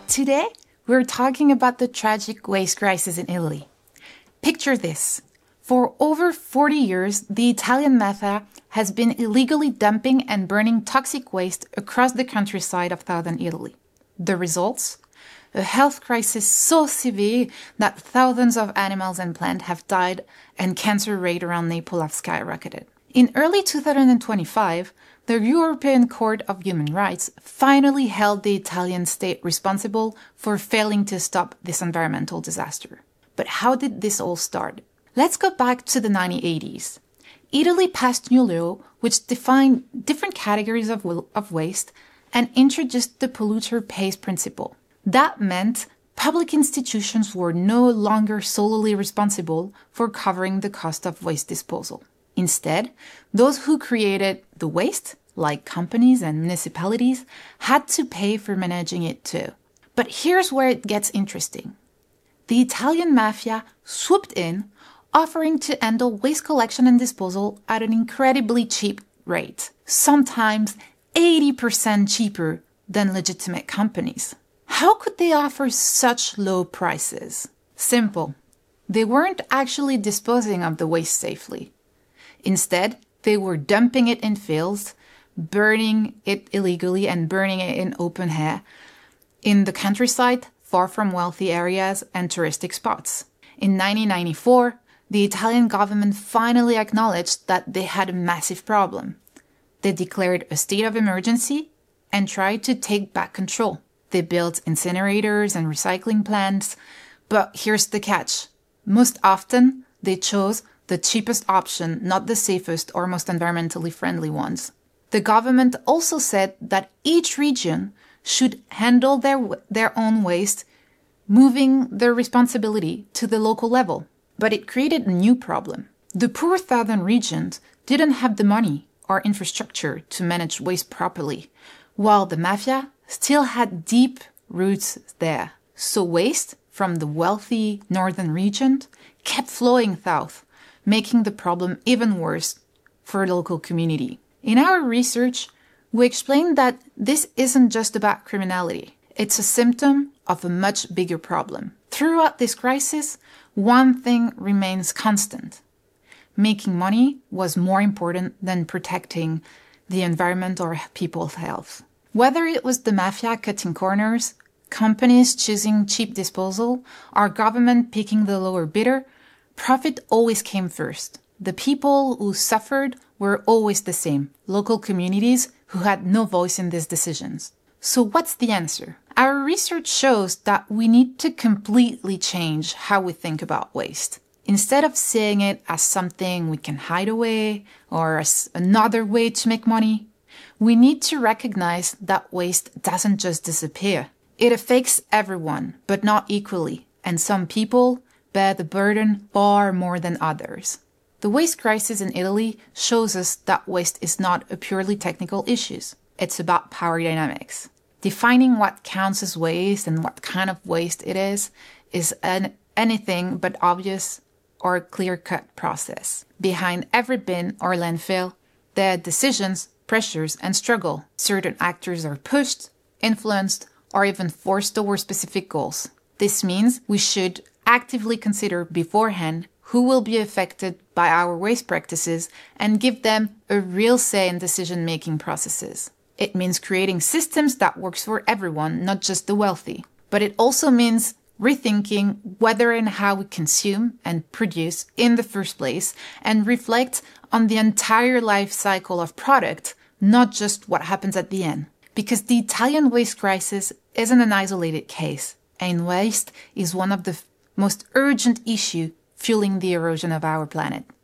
Today, we're talking about the tragic waste crisis in Italy. Picture this. For over 40 years, the Italian mafia has been illegally dumping and burning toxic waste across the countryside of southern Italy. The results? A health crisis so severe that thousands of animals and plants have died and cancer rate around Naples have skyrocketed. In early 2025, the European Court of Human Rights finally held the Italian state responsible for failing to stop this environmental disaster. But how did this all start? Let's go back to the 1980s. Italy passed new law which defined different categories of waste and introduced the polluter pays principle. That meant public institutions were no longer solely responsible for covering the cost of waste disposal. Instead, those who created the waste, like companies and municipalities, had to pay for managing it too. But here's where it gets interesting. The Italian mafia swooped in, offering to handle waste collection and disposal at an incredibly cheap rate, sometimes 80% cheaper than legitimate companies. How could they offer such low prices? Simple. They weren't actually disposing of the waste safely. Instead, they were dumping it in fields, burning it illegally and burning it in open air, in the countryside, far from wealthy areas and touristic spots. In 1994, the Italian government finally acknowledged that they had a massive problem. They declared a state of emergency and tried to take back control. They built incinerators and recycling plants, but here's the catch. Most often, they chose the cheapest option, not the safest or most environmentally friendly ones. The government also said that each region should handle their own waste, moving their responsibility to the local level. But it created a new problem. The poor southern regions didn't have the money or infrastructure to manage waste properly, while the mafia still had deep roots there. So waste from the wealthy northern region kept flowing south, making the problem even worse for the local community. In our research, we explained that this isn't just about criminality. It's a symptom of a much bigger problem. Throughout this crisis, one thing remains constant. Making money was more important than protecting the environment or people's health. Whether it was the mafia cutting corners, companies choosing cheap disposal, or government picking the lower bidder, profit always came first. The people who suffered were always the same, local communities who had no voice in these decisions. So what's the answer? Our research shows that we need to completely change how we think about waste. Instead of seeing it as something we can hide away or as another way to make money, we need to recognize that waste doesn't just disappear. It affects everyone, but not equally, and some people bear the burden far more than others. The waste crisis in Italy shows us that waste is not a purely technical issue. It's about power dynamics. Defining what counts as waste and what kind of waste it is anything but obvious or clear-cut process. Behind every bin or landfill, there are decisions, pressures, and struggle. Certain actors are pushed, influenced, or even forced towards specific goals. This means we should actively consider beforehand who will be affected by our waste practices and give them a real say in decision-making processes. It means creating systems that works for everyone, not just the wealthy. But it also means rethinking whether and how we consume and produce in the first place and reflect on the entire life cycle of product, not just what happens at the end. Because the Italian waste crisis isn't an isolated case, and waste is one of the most urgent issues fueling the erosion of our planet.